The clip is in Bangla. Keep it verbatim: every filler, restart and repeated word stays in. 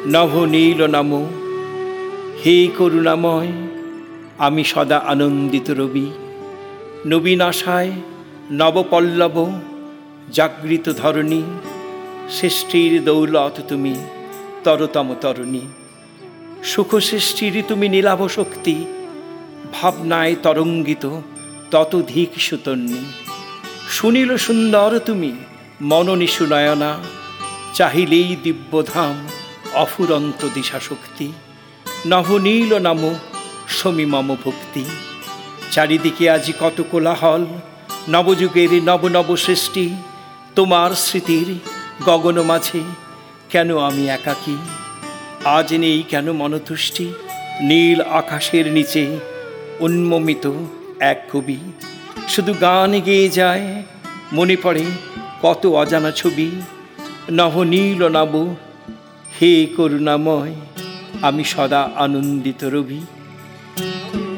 নভনীল নাম। হে করুণাময়, আমি সদা আনন্দিত রবি। নবীন আশায় নবপল্লব জাগৃত ধরণী। সৃষ্টির দৌলত তুমি তরতম তরণী। সুখ সৃষ্টির তুমি নীলাভ শক্তি। ভাবনায় তরঙ্গিত ততোধিক সুতন্নী। সুনীল সুন্দর তুমি মননী সুনয়না। চাহিলেই দিব্যধাম অফুরন্ত দিশাশক্তি। নভনীল নাম সমী মম ভক্তি। চারিদিকে আজি কত কোলাহল, নবযুগের নব নব সৃষ্টি। তোমার স্মৃতির গগন মাঝে কেন আমি একাকী? আজ নেই কেন মনতুষ্টি? নীল আকাশের নিচে উন্মমিত এক কবি শুধু গান গেয়ে যায়। মনে পড়ে কত অজানা ছবি। নভনীল নব, হে করুণাময়, আমি সদা আনন্দিত রবি।